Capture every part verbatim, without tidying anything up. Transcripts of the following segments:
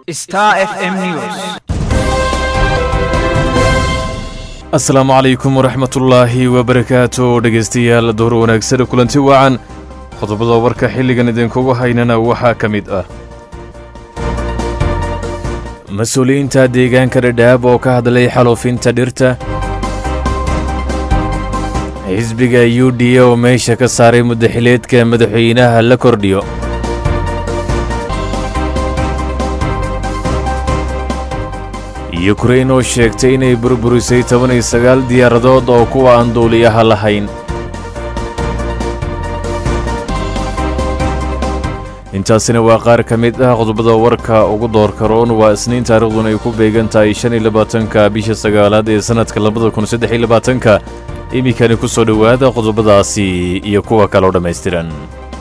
Star F M News. Assalamu alaykum warahmatullahi wabarakatuh. Dhageystayaal door wanaagsan kulanti wacan. Qodobada warka xilligan idinkugu haynana waxa kamid ah mas'uuliyiinta deegaanka Dhadhaab oo ka hadlay xaluufinta dhirta. Xisbiga U D A oo meesha ka saaray madaxweynaha madaxweynaha la kordhiyo. Ukraine oo sheegtay inay burburisay toban iyo sagaal diyaaradood oo kuwa aan duuliyaha lahayn. intaasina waa qaar ka mid ah qodobada warka ugu doorka roon waa isniin taariikhduna ay ku beegan tahay shan iyo labaatanka bisha sagaalaad ee sanadka labada kun saddex iyo labaatanka. imikani ku soo dhowaada qodobadaasi iyo kuwa kale oo dhammaystiran.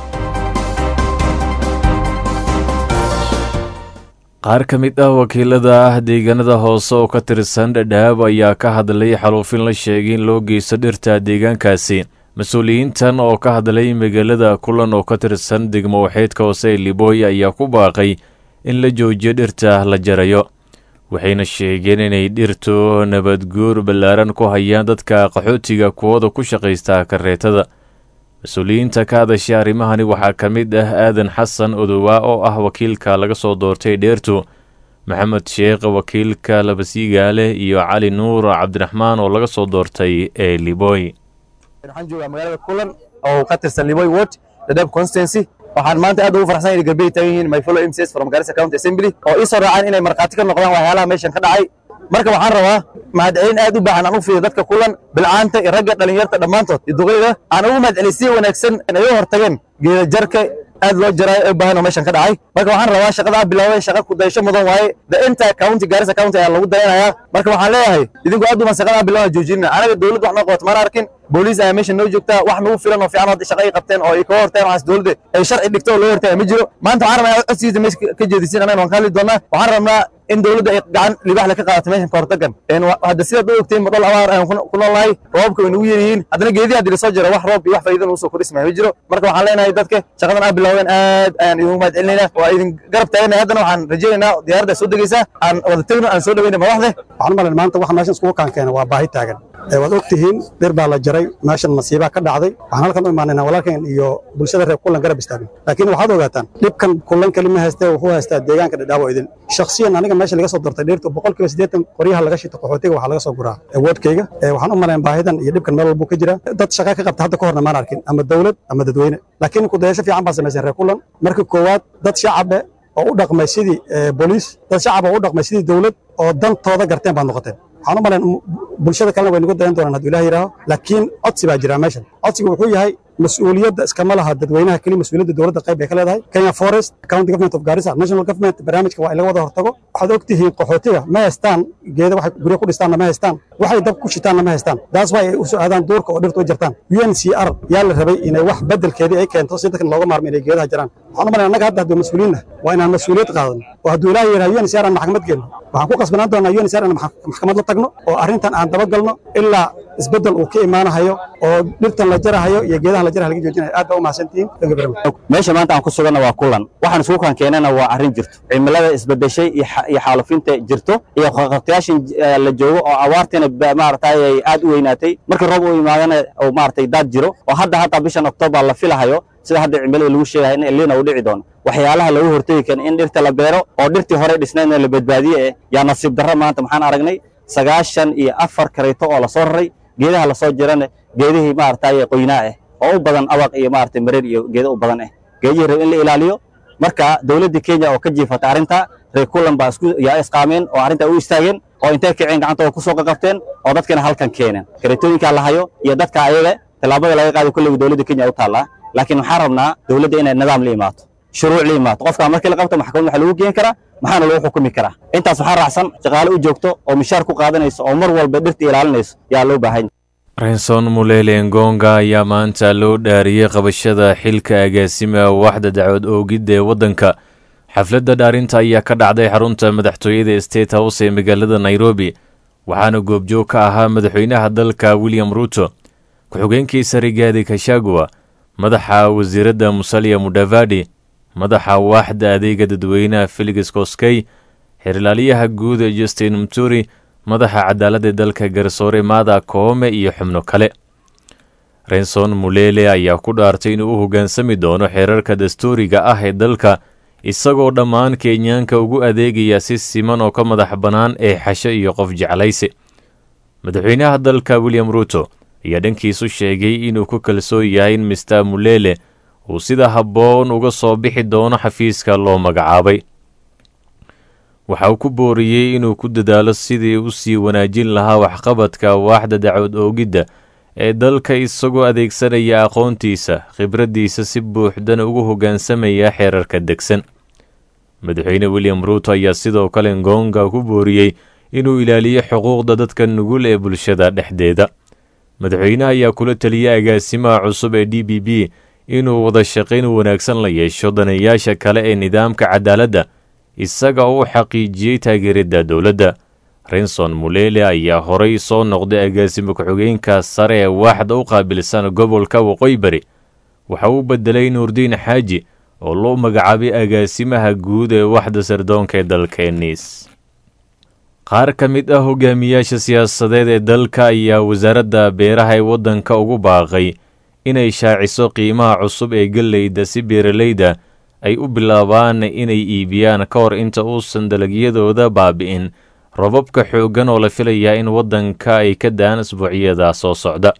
qaar ka mid ah wakiilada ah deegaanada hoose oo ka tirsan Dhadhaab ayaa ka hadlay xaluufin la sheegay in loo geysto dhirta deegaankaasi. mas-uuliyiintan oo ka hadlay magaalada kulan oo ka tirsan degmo waxeedka hoose ee Liboy ayaa ku baaqay in la joojiyo dhirta la jarayo. waxayna sheegeen inay dhirtu nabadguur ballaaran ku hayaan dadka qaxootiga kuwooda ku shaqaysta kareetada. mas-uuliyiinta ka hadashay arrimahani waxaa ka mid ah aadan xasan odowa oo ah wakiilka laga soo doortay dheertu, maxamed sheekh wakiilka labasiigaale iyo cali nuur cabdiraxmaan oo laga soo doortay ee Liboy. waxaan joogaa magaalada kulan oo ka tirsan Liboy Ward Dhadhaab constituency. waxaan maanta aad ugu faraxsan inay galbeey taagan yihiin my fellow M C S from Garissa County Assembly oo ii soo raacaan inay markhaati ka noqdaan waxyaalaha meeshan ka dhacay. marka waxaan rabaa mahadcelin aad u baahan aan u fiiriyo dadka kulan bilcaanta iyo ragga dhalinyarta dhammaantood iyo duqeyda aan ugu mahadcelin si wanaagsan inay u hortageen geeda jarka aad loo jaray ee baahan oo meeshan ka dhacay. marka waxaan rabaa shaqada bilaaway shaqa ku daysho mudan waaye the entire county Garissa County ayaa lagu dayanayaa. marka waxaan leeyahay idinku aad u ma shaqada bilaaway joojina anaga dawladda wax noo qabato ma arkin. booliis ayaa meesha noo joogta wax nagu filan oo fiican oo shaqo ay qabteen oo ay ka horteen waxaas dawladda ay sharci dhigto oo loo hortay ma jiro. maanta waxaan rabaa codsigiisa meesha ka jeedisin anaga waan ka hadli doonaa. waxaan rabnaa in dawladda ay gacan libaax la ka qaadato meeshan ka hortagan. hadda sidaad u ogteen madal abaar ayaan ku noolnahay, roobabka way nagu yaryihiin, haddana geedihi haddii lasoo jiro wax roob iyo wax faa'iido nagu soo kordhismaya ma jiro. marka waxaan leenahay dadka shaqadan aad bilaaween aad ayaan idinku mahadcelinaynaa waa idin garab taaganahay. haddana waxaan rajaynaynaa diyaaradda soo degaysaa aan wada tagno aan soo dhaweyna madaxda. waxaan u malayn maanta waxa meeshan iskugu kaankeena waa baahi taagan. waad ogtihiin dhir baa la jaray, meeshan masiibaa ka dhacday. waxaan halkan u imaanaynaa walaalkeen iyo bulshada reer kulan garab istaagin. laakiin waxaad ogaataan dhibkan kulan keli ma haystee wuxuu haystaa deegaanka Dhadhaab oo idin. shakhsiyan aniga meesha laga soo doortay dhirtu boqolkiiba siddeetan qoryaha laga shito qaxootiga waxaa laga soo guraa woodkayga. waxaan u malayn baahidan iyo dhibkan meel walbuu ka jira. dad shaqa ka qabta hadda ka horna maan arkin ama dawlad ama dadweyne. laakiin ku dayasho fiican baa samaysan reer kulan. marka koowaad dad shacabe oo u dhaqmay sidii booliis, dad shacab oo u dhaqmay sidii dawlad oo dantooda garteen baad noqoteen. waxaan u malayn bulshada kalena way nagu dayan doonaan hadduu ilaah yidhaaho. laakiin codsi baa jira meeshan. codsiga wuxuu yahay mas-uuliyadda iskama laha dadweynaha keli, mas-uuliyadda dowladda qayb bay ka leedahay. Kenya Forest, County Government of Garissa, National Government barnaamijka waa in laga wada hortago. waxaad ogtihiin qaxootiga ma haystaan geeda waxay guryo ku dhistaanna ma haystaan, waxay dab ku shitaanna ma haystaan. taas waa ay u soo aadaan duurka oo dhirta u jartaan. U N C R yaa la rabay inay wax beddelkeedii ay keento si dadkan looga maarmo inay geedaha jaraan. waxaan u malayn annaga hadda hadduu mas-uuliyiinna waa inaan mas-uuliyad qaadano oo hadduu ilaah yidhaha U N C R aan maxkamad gelno. waxaan ku qasbanaan doonaa U N C R aan maxkamad la tagno oo arrintan aan dabagalno ilaa isbeddel uu ka imaanahayo oo dhirtan la jarahayo iyo geedaha la jaraha laga joojinayo. aad baa u mahadsantihiin. meesha maanta aan ku suganna waa kulan. waxaan isugu kan keenana waa arrin jirto, cimilada isbedeshay iyo xaalufinta jirto iyo qabtayaashin la joogo oo awaartina maaragtay ay aad u weynaatay. markii roob uu imaadana oo maaragtay daad jiro oo hadda hadda bishan October la filahayo sida hadda cimilada lagu sheegay in El Niño uu dhici doono. waxyaalaha lagu hortagi kan in dhirta la beero oo dhirtii hore dhisnaydna la badbaadiyo ee yaa nasiib darro maanta maxaan aragnay sagaashan iyo afar kareeto oo la soo raray, geedaha la soo jirana geedihii maaragtay qoynaa ah oo u badan abaq iyo maaragtay mareer iyo geedo u badan ah. geedihii rab in la ilaaliyo. marka dawladda Kenya oo ka jiifatay arrinta reer kulan baa isku yaa isqaameen oo arrinta u istaageen oo intay kicin gacantooda ku soo qabteen oo dadkana halkan keeneen. kareetooyinka la hayo iyo dadka ayaga talaabada laga qaaday kulliga dawladda Kenya u taala. laakiin waxaan rabnaa dawladda inay nidaam la imaato, shuruuc la imaato. qofka markii la qabto maxkamad waxa lagu geen karaa, maxaana lagu xukumi karaa. intaas waxaa raacsan shaqaale u joogto oo mishaar ku qaadanayso oo mar walba dhirta ilaalinayso yaa loo baahan yahay. Renson Mulele Ngonga ayaa maanta loo dhaariyay qabashada xilka agaasima waaxda dacwad oogidda ee waddanka. xafladda dhaarinta ayaa ka dhacday xarunta madaxtooyada State House ee magaalada Nairobi, waxaana goobjoog ka ahaa madaxweynaha dalka William Ruto, ku-xigeenkiisa Rigathi Gachagua, madaxa wasiiradda Musalia Mudavadi, madaxa waaxda adeega dadweynaha Felix Koskei, xeerlaaliyaha guud ee Justin Muturi, madaxa cadaaladda dalka garsoore Martha Koome iyo xubno kale. Renson Mulele ayaa ku dhaartay inuu u hoggaansami doono xeerarka dastuuriga ah ee dalka, isagoo dhammaan Kenyaanka ugu adeegaya si siman oo ka madax bannaan ee xasho iyo qof jeclaysi. Madaxweynaha dalka William Ruto ayaa dhankiisu sheegay inuu ku kalsoon yahay in Mister Mulele uu sida habboon uga soo bixi doono xafiiska loo magacaabay. Waxa uu ku booriyey inuu ku dadaalo sidii uu sii wanaajin lahaa waxqabadka waaxda dacwad oogidda ee dalka, isagoo adeegsanaya aqoontiisa, khibraddiisa si buuxdana ugu hoggaansamaya xeerarka degsan. Madaxweyne William Ruto ayaa sidoo kale Ngonga ku booriyey inuu ilaaliyo xuquuqda dadka nugul ee bulshada dhexdeeda. Madaxweynaha ayaa kula taliyay agaasimaha cusub ee D B B inuu wada shaqayn wanaagsan la yeesho daneeyaasha kale ee nidaamka cadaaladda, isaga oo u xaqiijiyey taageeridda dowladda. Renson Mulele ayaa horay soo noqday agaasimo ku-xigeenka sare ee waaxda u qaabilsan gobolka Waqooyi Bari. Waxa uu bedelay Nuurdiin Xaaji oo loo magacaabay agaasimaha guud ee waaxda sirdoonka ee dalka Niis. Qaar ka mid ah hogaamiyaasha siyaasadeed ee dalka ayaa wasaaradda beeraha ee waddanka ugu baaqay inay shaaciso qiimaha cusub ee galleyda si beeralayda ay u bilaabaan inay iibiyaan ka hor inta uusan dalagyadooda baabi'in robabka xooggan oo la filayaa in waddanka ay ka daan isbuucyada soo socda.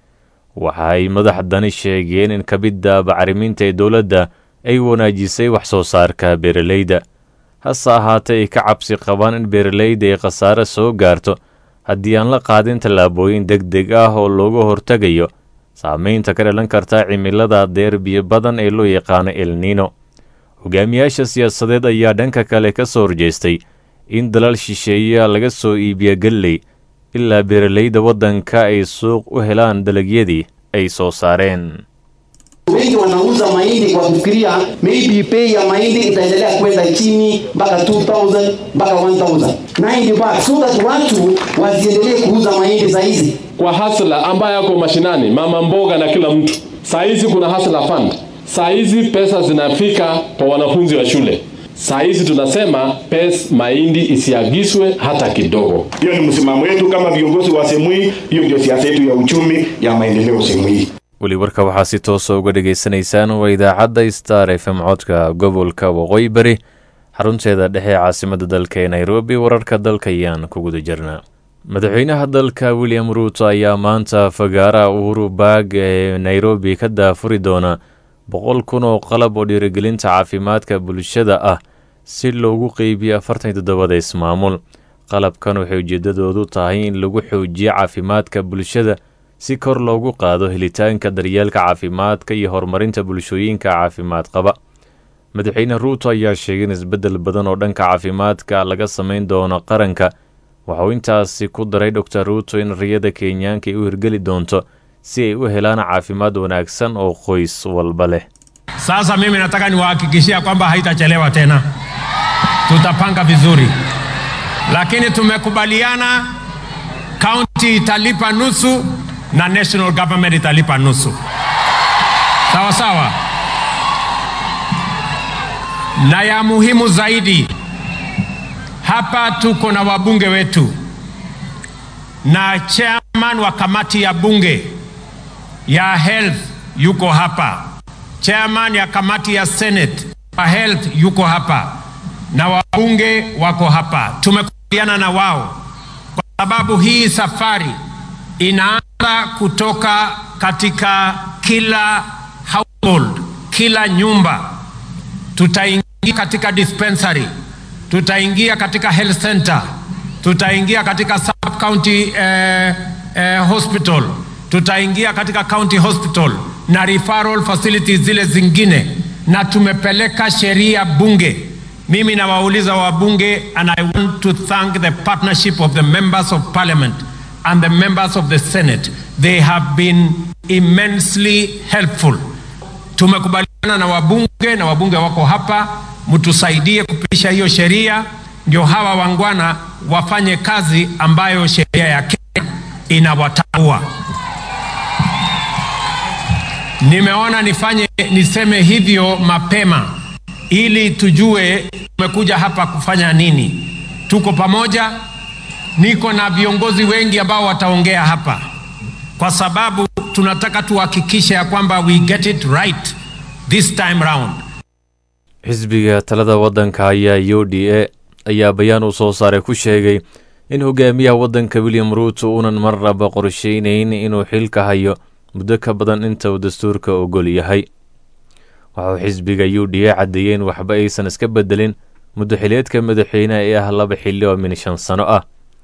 Waxa ay madaxdani sheegeen in kabidda bacriminta ee dowladda ay wanaajisay wax soo saarka beeralayda, hase ahaatee ay ka cabsi qabaan in beeralayda ay khasaare soo gaarto haddii aan la qaadin tallaabooyin degdeg ah oo looga hortagayo saamaynta ka dhalan karta cimilada deerbiyo badan ee loo yaqaano El Nino. Hogaamiyaasha siyaasadeed ayaa dhanka kale ka soo horjeestay in dalal shisheeye laga soo iibiyo galley ilaa beeralayda waddanka ay suuq u helaan dalagyadii ay soo saareen. Wengi wanauza mahindi kwa kufikiria maybe pay ya mahindi itaendelea kwenda chini mpaka two thousand mpaka one thousand. ninety bucks so that watu wasiendelee kuuza mahindi saa hizi. Kwa hasla ambaye yako mashinani, mama mboga na kila mtu. Saa hizi kuna hasla fund. Saa hizi pesa zinafika kwa wanafunzi wa shule. Saa hizi tunasema pesa mahindi isiagizwe hata kidogo. Hiyo ni msimamo wetu kama viongozi wa Semui, hiyo ndio siasa yetu ya uchumi ya maendeleo Semui. weli warka waxaa si toos uga dhageysanaysaan waa idaacadda Star F M codka gobolka Waqooyi Bari, xarunteeda dhexe caasimadda dalka ee Nairobi. Wararka dalka ayaan ku guda jirnaa. Madaxweynaha dalka William Ruto ayaa maanta fagaara Uhuru Park ee Nairobi ka daafuri doona boqol kun oo qalab oo dhiirigelinta caafimaadka bulshada ah si loogu qeybiyo afartan iyo toddoba ismaamul. Qalabkan waxay ujeedadoodu tahay in lagu xoojiyo caafimaadka bulshada si kor loogu qaado helitaanka daryeelka caafimaadka iyo horumarinta bulshooyinka caafimaad qaba. Madaxweyne Ruto ayaa sheegay in isbedel badan oo dhanka caafimaadka laga sameyn doono qaranka. Waxa uu intaasi ku daray Doctor Ruto in riyada Kenyaanka ay u hirgeli doonto si ay u helaan caafimaad wanaagsan oo qoys walba leh. Sasa mimi nataka niwahakikishia kwamba haitachelewa tena. Tutapanga vizuri. Lakini tumekubaliana county italipa nusu na national government italipa nusu. Sawa sawa. Na ya muhimu zaidi, hapa tuko na wabunge wetu na chairman wa kamati ya bunge ya health yuko hapa, chairman ya kamati ya senate ya health yuko hapa, na wabunge wako hapa. Tumekubaliana na wao kwa sababu hii safari inaanza kutoka katika kila household, kila nyumba. Tutaingia katika dispensary, tutaingia katika health center, tutaingia katika sub county eh, eh, hospital, tutaingia katika county hospital na referral facilities zile zingine, na tumepeleka sheria bunge. Mimi nawauliza wabunge, and I want to thank the partnership of the members of parliament and the members of the Senate. They have been immensely helpful. Tumekubaliana na wabunge, na wabunge wako hapa, mtusaidie kupitisha hiyo sheria ndio hawa wangwana wafanye kazi ambayo sheria ya Kenya inawatambua. Nimeona nifanye niseme hivyo mapema ili tujue tumekuja hapa kufanya nini. tuko pamoja. Niko na viongozi wengi ambao wataongea hapa, kwa sababu tunataka tuhakikishe ya kwamba we get it right this time round. xisbiga talada wadanka ayaa U D A ayaa bayaan u soo saaray ku sheegay in hogaamiyaha wadanka William Ruto uunan marnaba qorsheynayn inuu xilka hayo muddo ka badan inta uu dastuurka ogol yahay. waxa xisbiga U D A cadeeyeen waxba aysan iska bedelin muddo xileedka madaxweynaha ee ah laba xilli oo min shan sano ah.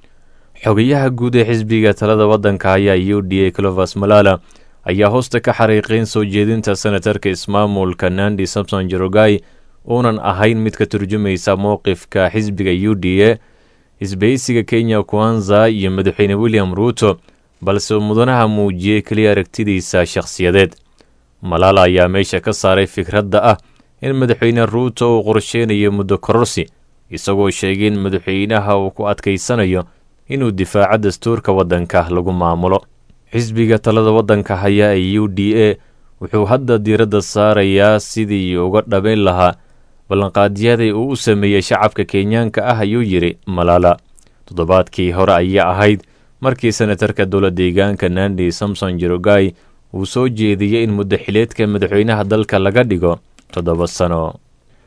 xogayaha guud ee xisbiga talada wadanka ayaa U D A Clovis Malala ayaa hoosta ka xariiqeen soo jeedinta senatarka ismaamulka Nandi Samson Jerogai uunan ahayn mid ka turjumaysa mowqifka xisbiga U D A isbeysiga Kenya Kwanza iyo madaxweyne William Ruto, balse mudanaha muujiyay kaliya aragtidiisa shakhsiyadeed. Malala ayaa meesha ka saaray fikradda ah in madaxweyne Ruto uu qorsheynayo muddo kororsi, isagoo sheegay in madaxweynaha uu ku adkaysanayo inuu difaaca dastuurka wadanka lagu maamulo. xisbiga talada wadanka haya ee U D A wuxuu hadda diiradda saarayaa sidii uga dhabeyn lahaa ballanqaadyadii uu u sameeyey shacabka Kenyaanka ah, ayuu yiri Malala. toddobaadkii hore ayaa ahayd markii senatarka dowladda deegaanka Nandi Samson Jerogai uu soo jeediyey in muddo xileedka madaxweynaha dalka laga dhigo toddoba sano.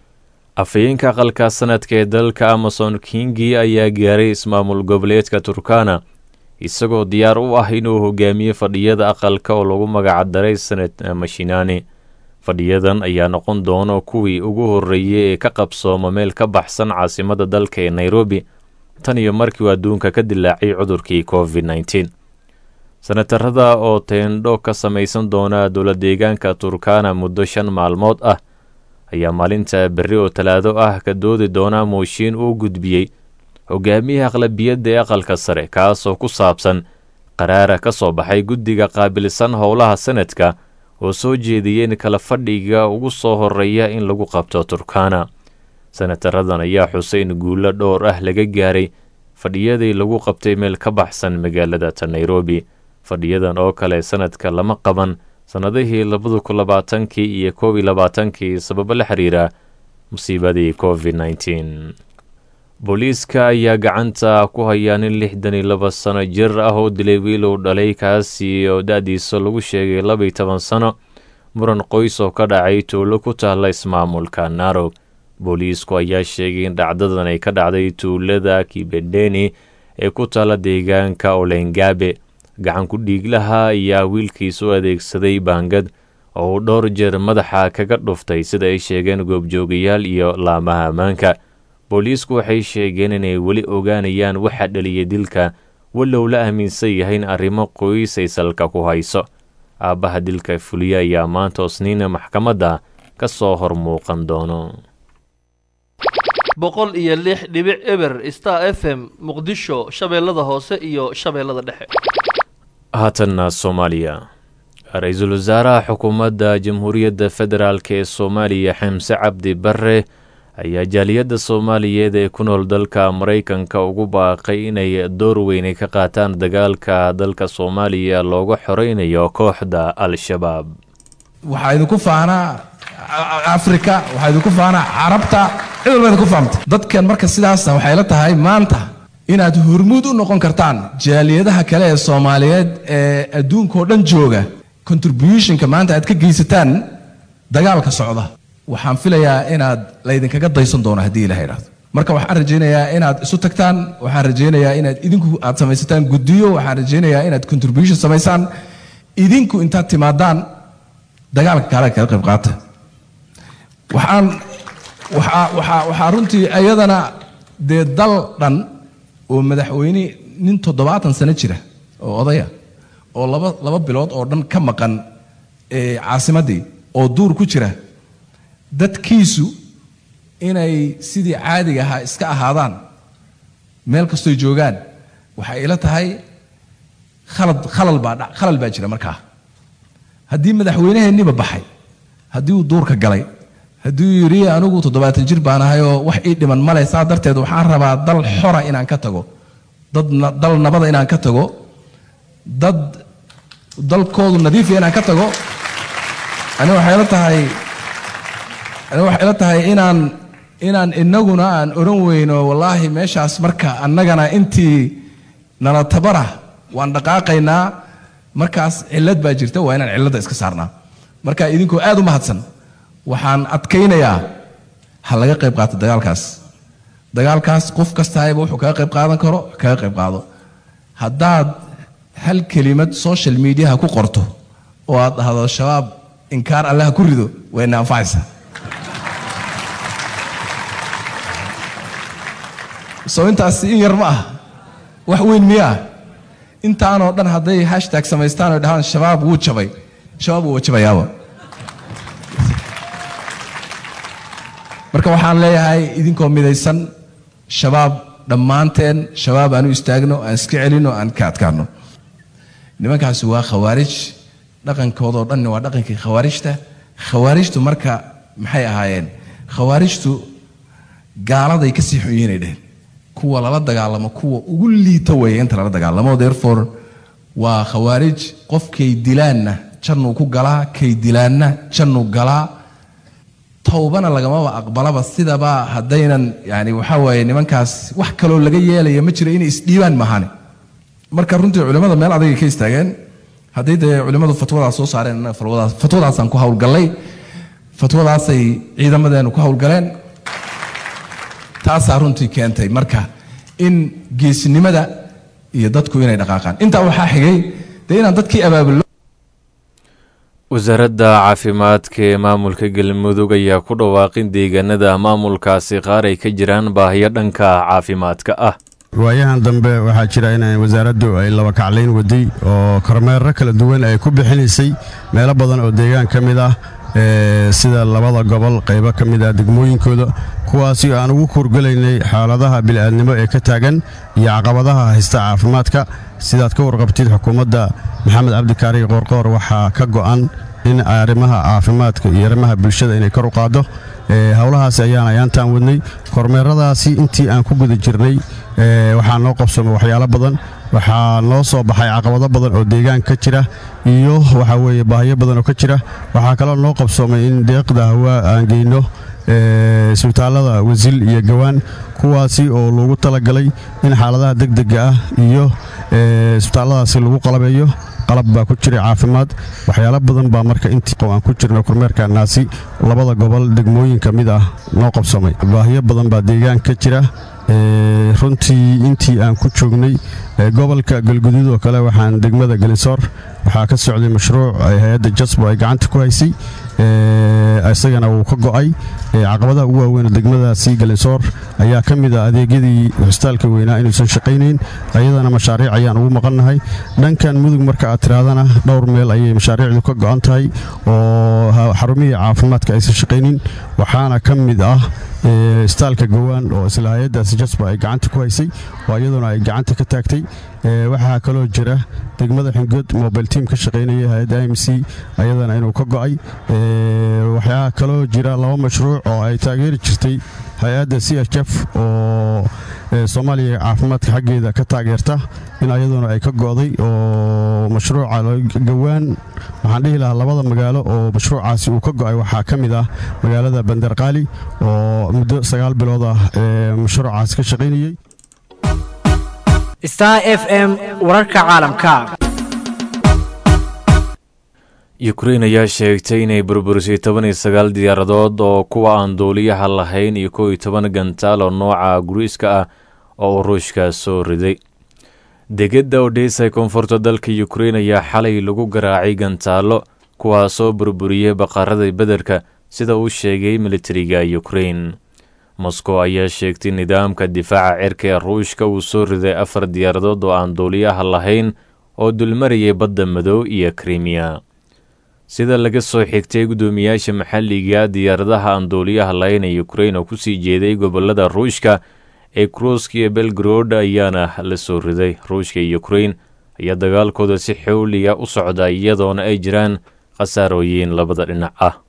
afayeenka aqalka sanadka ee dalka Amason Kingi ayaa gaaray ismaamul goboleedka Turkana isagoo diyaar u ah inuu hogaamiyo fadhiyada aqalka oo lagu magac daray Senate Mashinani. fadhiyadan ayaa noqon doona kuwii ugu horeeyay ee ka qabsooma meel ka baxsan caasimada dalka ee Nairobi tan iyo markii uu adduunka ka dilaacay cudurkii COVID nineteen. senatarada oo teendho ka samaysan doona dowladda deegaanka Turkana muddo shan maalmood ah ayaa maalinta berri oo talaado ah ka doodi doona mooshin uu gudbiyey hogaamiyaha aqlabiyadda ee aqalka sare, kaasoo ku saabsan qaraara ka soo baxay guddiga qaabilsan howlaha sanadka oo soo jeediyay in kala fadhiga ugu soo horeeya in lagu qabto Turkana. senataradan ayaa xusay in guulo dhowr ah laga gaaray fadhiyadii lagu qabtay meel ka baxsan magaalada Nairobi. fadhiyadan oo kale sanadka lama qaban sanadihii labada kun labaatankii iyo koob iyo labaatankii sababo la xiriira musiibadii COVID nineteen. booliiska ayaa gacanta ku haya nin lixdan iyo laba sano jir ah oo dilay wiil uu dhalay, kaasi oo da'diisa lagu sheegay laba iyo toban sano, muran qoys oo ka dhacay tuulo ku taalla ismaamulka Narok. booliisku ayaa sheegay in dhacdadan ay ka dhacday tuulada Kibedeni ee ku taalla deegaanka Olengabe. gacan ku dhiiglaha ayaa wiilkiisa u adeegsaday baangad oo uu dhowr jeer madaxa kaga dhuftay, sida ay sheegeen goobjoogayaal iyo laamaha ammaanka. booliisku waxay sheegeen inay weli ogaanayaan waxa dhaliyay dilka, walow la aaminsan yahay in arrimo qoys ay salka ku hayso. aabbaha dilka fuliya ayaa maanta Isniina maxkamadda ka soo hor muuqan doono. boqol iyo lix dhibic eber Star F M Muqdisho, shabeellada hoose iyo shabeellada dhexe. haatanna Soomaaliya. ra-iisul wasaaraha xukuumadda Jamhuuriyadda Federaalk ee Soomaaliya Xamse Cabdi Barre ayaa jaaliyadda Soomaaliyeed ee ku nool dalka Mareykanka ugu baaqay inay door weyn ka qaataan dagaalka dalka Soomaaliya looga xoreynayo kooxda Al-Shabaab. waxaa idinku faanaa Afrika, waxaa idinku faanaa Carabta, cid walba idinku fahamta. dadkan marka sidaasna waxay la tahay maanta inaad hormuud u noqon kartaan jaaliyadaha kale ee Soomaaliyeed ee adduunka oo dhan jooga. contributionka maanta aad ka geysataan dagaalka socda, waxaan filayaa inaad laydinkaga daysan doono haddii Ilaahay yiraahdo. marka waxaan rajaynayaa inaad isu tagtaan, waxaan rajaynayaa inaad idinku aad samaysataan guddiyo, waxaan rajaynayaa inaad contribution samaysaan, idinku intaad timaadaan dagaalka kale ka qayb qaata. waxaan waxa waxa waxa runtii ayadana dee dal dhan oo madaxweyne nin toddobaatan sano jira oo odaya oo laba laba bilood oo dhan ka maqan ee caasimadii oo duur ku jira, dadkiisu inay sidii caadiga ahaa iska ahaadaan meel kastoo joogaan, waxay ila tahay khalad khalal baa khalal baa jira. markaa haddii madaxweynaheeniba baxay, haddii uu duurka galay, haddii uu yiri anigu toddobaatan jir baan ahay oo wax ii dhiman male, saa darteed waxaan rabaa dal xora inaan ka tago, dad dal nabada inaan ka tago, dad dalkoodu nadiif inaan ka tago. ani waxay ila tahay ani waxay ila tahay inaan inaan inaguna aan oran weyno wallaahi meeshaas marka annagana intii nala tabara waan dhaqaaqaynaa markaas cillad baa jirta waa inaan cilladda iska saarnaa marka idinkoo aad u mahadsan waxaan adkaynayaa ha laga qayb qaato dagaalkaas dagaalkaas qof kastaayba wuxuu kaga qayb qaadan karo kaga qayb qaado haddaad hal kelimad social mediaha ku qorto oo aad dhahdo shabaab inkaar allaha ku rido wayna anfacaysaa soo intaas in yar ma ah wax weyn miyaa intaanoo dhan hadday hashtag samaystaan oo dhahaan shabaab wuu jabay shabaab wuu jabayaaba marka waxaan leeyahay idinkoo midaysan shabaab dhammaanteen shabaab aan u istaagno aan iska celino aan ka adkaano nimankaasi waa khawaarij dhaqankoodoo dhanna waa dhaqankii khawaarijta khawaarijtu marka maxay ahaayeen khawaarijtu gaaladay ka sii xun yihiinay dheheen kuwa lala dagaalamo kuwa ugu liita weeye inta lala dagaalamo therefore waa khawaarij qofkay dilaanna jannuu ku galaa kay dilaanna jannuu galaa tawbana lagamaba aqbalaba sidaba haddaynan yani waxaa waaye nimankaas wax kaloo laga yeelaya ma jiro inay isdhiibaan maahane marka runtii culimmada meel adagay ka istaageen haddii dee culimmadu fatwadaas soo saareen fatwadaas fatwadaasaan ku howlgallay fatwadaasay ciidamadeenu ku howlgaleen taasaa runtii keentay marka in geesinimada iyo dadku inay dhaqaaqaan intaa waxaa xigay dee inaan dadkii abaabulo wasaaradda caafimaadka ee maamulka galmudug ayaa ku dhawaaqin deegaanada maamulkaasi qaar ay ka jiraan baahiyo dhanka caafimaadka ah waayahan dambe waxaa jira in wasaaraddu ay laba kaclayn waday oo kormeerro kala duwan ay ku bixinaysay meelo badan oo deegaan ka mid ah sida labada gobol qaybo ka mid ah degmooyinkooda kuwaasi aan ugu kurgalaynay xaaladaha bil'aadnimo ee ka taagan iyo caqabadaha haysta caafimaadka sidaad ka warqabtid xukuumadda maxamed cabdikaari qoorqoor waxaa ka go'an in arrimaha caafimaadka iyo arrimaha bulshada inay kor u qaaddo howlahaasi ayaan ayaantaan wadnay kormeeradaasi intii aan ku guda jirnay waxaa noo qabsoomay waxyaalo badan waxaa noo soo baxay caqabado badan oo deegaan ka jira iyo waxaa weeye baahiyo badan oo ka jira waxaa kaloo noo qabsoomay in deeqda hawaa aan geyno isbitaallada wasil iyo gawaan kuwaasi oo loogu talagalay in xaaladaha degdega ah iyo isbitaalladaasi lagu qalabeeyo qalab baa ku jira caafimaad waxyaalo badan baa marka intii aan ku jirno kormeerkaanaasi labada gobol degmooyin ka mid ah noo qabsoomay baahiyo badan baa deegaan ka jira runtii intii aan ku joognay gobolka galguduud oo kale waxaan degmada galinsoor waxaa ka socday mashruuc hay-adda jasbo ay gacanta ku haysay isagana wuu ka go'ay caqabadaha ugu waaweyn degmadaasi galinsoor ayaa ka mid ah adeegyadii cusbitaalka weynaa inuusan shaqaynayn ayadana mashaariic ayaan ugu maqannahay dhankan mudug marka aad tiraadana dhowr meel ayay mashaariicdu ka go'an tahay oo xarumihii caafimaadka aysan shaqaynin waxaana ka mid ah isbitaalka gawaan oo isla hay-addaasi jasba ay gacanta ku haysay oo iyaduna ay gacanta ka taagtay waxaa kaloo jira degmada xingood mobile team ka shaqaynaya hay-adda i m c ayadana inuu ka go'ay waxaa kaloo jira laba mashruuc oo ay taageeri jirtay hay-adda c h f oo soomaaliya caafimaadka xaggeeda ka taageerta in ayaduna ay ka go'day oo mashruuca gawaan waxaan dhihi lahaa labada magaalo oo mashruucaasi uu ka go'ay waxaa ka mid ah magaalada bandarqaali oo muddo sagaal bilood ah mashruucaasi ka shaqaynayey star f m wararka caalamka Ukraine ayaa sheegtay inay burburisay toban iyo sagaal diyaaradood oo kuwa aan duuliyaha lahayn iyo kow iyo toban gantaal oo nooca guriiska ah oo Ruushka soo riday. Degedda Odessa ee koonfurta dalka Ukraine ayaa xalay lagu garaacay gantaalo kuwaasoo burburiyay baqarada beddelka sida uu sheegay militariga Ukraine. Moscow ayaa sheegtay nidaamka difaaca cirka ee Ruushka uu soo riday afar diyaaradood oo aan duuliyaha lahayn oo dulmarayay badda madow iyo Crimea. sida laga soo xigtay gudoomiyaasha maxalliga diyaaradaha aan duuliyaha lahayn ee Ukraine oo ku sii jeeday gobolada Ruushka ee Kursk iyo Belgorod ayaana la soo riday. Ruushka iyo Ukraine ayaa dagaalkooda si xawliya u socda iyadoona ay jiraan khasaarooyin labada dhinac ah.